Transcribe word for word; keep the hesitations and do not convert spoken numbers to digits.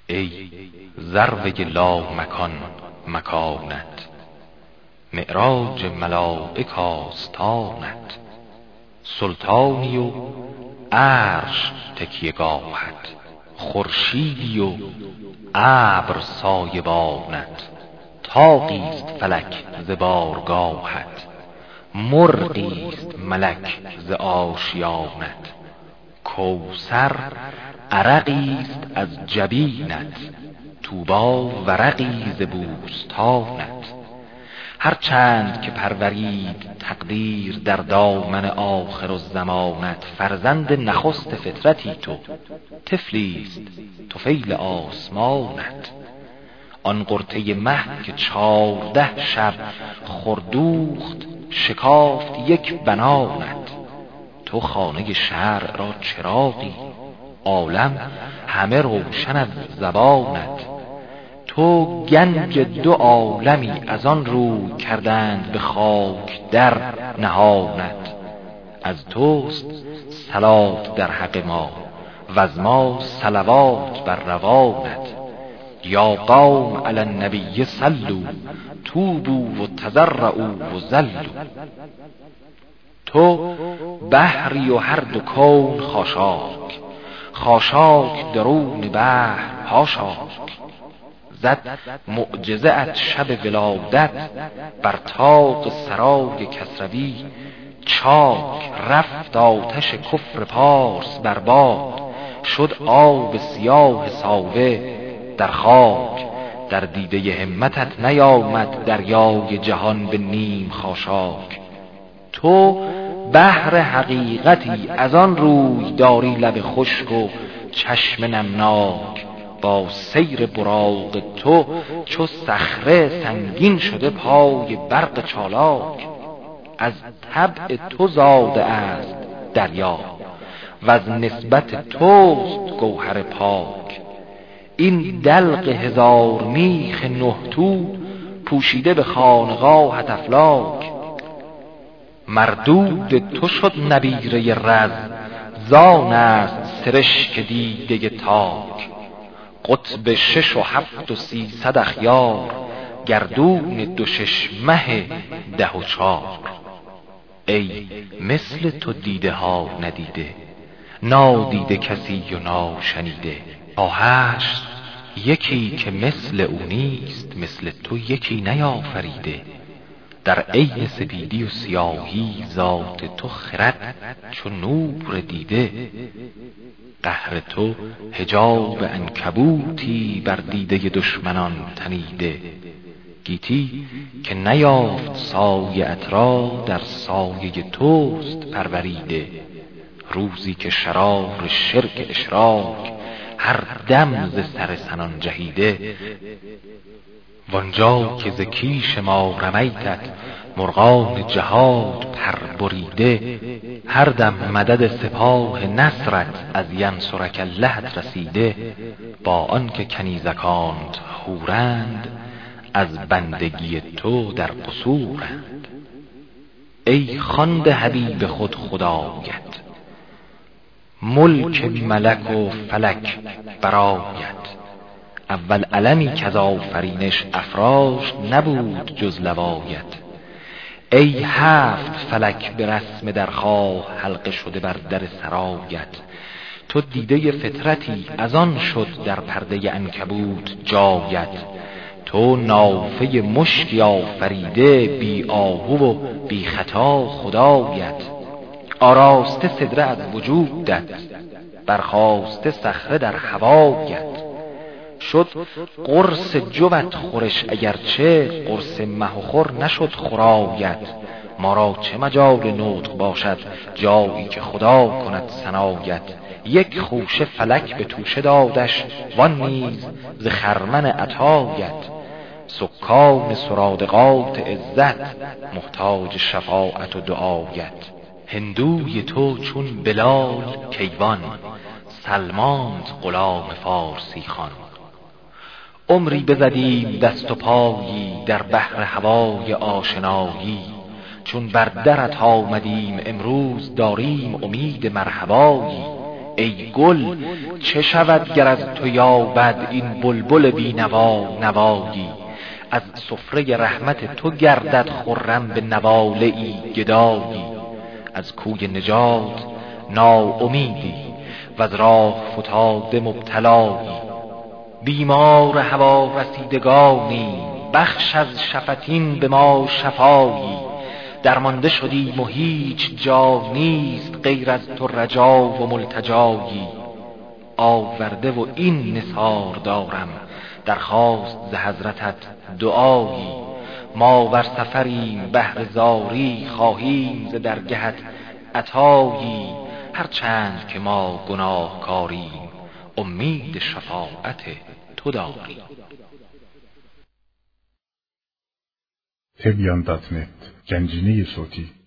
ای ذروه لا مکان مکانت، معراج ملائک آستانت. سلطانی و عرش تکیهگاهت، خورشیدی و ابر سایبانت. طاقیست فلک ز بارگاهت، مرغیست ملک ز آشیانت. کوثر عرقیست از جبینت، طوبی ورقی ز بوستانت. هر چند که پرورید تقدیر در دامن آخرالزمانت. فرزند نخست فطرتی تو، طفلیست طفیل آسمانت. آن قرطه مه که چارده شب خردوخت، شکافت یک بنانت. تو خانه شرع را چراغی، عالم همه روشن از زبانت. تو گنج دو عالمی از آن روی کردند به خاک در نهانت. از توست صلات در حق ما و از ما صلوات بر روانت. یا قوم علی النبی صلوا، توبوا و تضرعوا و ذلوا. تو بحری و هر دو کون خاشاک، خاشاک درون بحر حاشاک. زد معجزه ات شب ولادت، بر طاق سرای کسروی چاک. رفت آتش کفر پارس بر باد، شد آب سیاه ساوه در خاک. در دیده همتت نیامد دریای جهان به نیم خاشاک. تو بحر حقیقتی از آن روی داری لب خشک و چشم نمناک. با سیر براق تو چو صخره سنگین شده پای برق چالاک. از طبع تو زاده است دریا و از نسبت توست گوهر پاک. این دلق هزار میخ نه تو پوشیده به خانقاهت افلاک. مردود تو شد نبیره رز، زان است سرشک دیده تاک. قطب شش و هفت و سیصد اخیار، گردون دو شش مه ده و چار. ای مثل تو دیده ها ندیده، نادیده کسی و ناشنیده. تا هشت یکی که مثل او نیست، مثل تو یکی نیافریده. در عین سپیدی و سیاهی ذات تو خرد چو نور دیده. قهر تو حجاب عنکبوتی بر دیده دشمنان تنیده. گیتی که نیافت سایه‌ات را در سایه توست پروریده. روزی که شرار شرک اشراک هر دم ز سر سنان جهیده. وانجا که ز کیش ما رمیتت مرغان جهاد پر بریده. هر دم مدد سپاه نصرت از ینصرک اللهت رسیده. با آن که کنیزکانت حورند، از بندگی تو در قصورند. ای خوانده حبیب خود خدایت، ملک ملک و فلک برایت. اول علمی که از آفرینش افراشت، نبود جز لوایت. ای هفت فلک به رسم درخواه حلقه شده بر در سرایت. تو دیده فطرتی از آن شد در پرده عنکبوت جایت. تو نافه مشکی آفریده، بی آهو و بی خطا خدایت. آراسته سدره از وجودت، برخاسته صخره در هوایت. شد قرص جوت خورش اگرچه، قرص مه و خور نشد خورایت. ما را چه مجال نطق باشد جایی که خدا کند ثنایت. یک خوشه فلک به توشه دادش، وان نیز ز خرمن عطایت. سکان سرادقات عزت، محتاج شفاعت و دعایت. هندوی تو چون بلال کیوان، سلمانت غلام فارسی خان. عمری بزدیم دست و پایی در بحر هوای آشنایی. چون بر درت آمدیم امروز داریم امید مرحبایی. ای گل چه شود گر از تو یابد این بلبل بینوا نوایی؟ از سفره رحمت تو گردد خرم به نواله ای گدایی. از کوی نجات ناامیدی و از راه فتاده مبتلایی. بیمار هوا رسیدگانی بخش از شفتین به ما شفایی. درمانده شدیم و هیچ جا نیست غیر از تو رجا و ملتجایی. آورده و این نثار دارم درخواست ز حضرتت دعایی. ما بر سفریم بهر زاری خواهیم ز درگهت عطایی. هر چند که ما گناهکاریم امید شفاعت تو داریم. تبیان دات نت گنجینه صوتی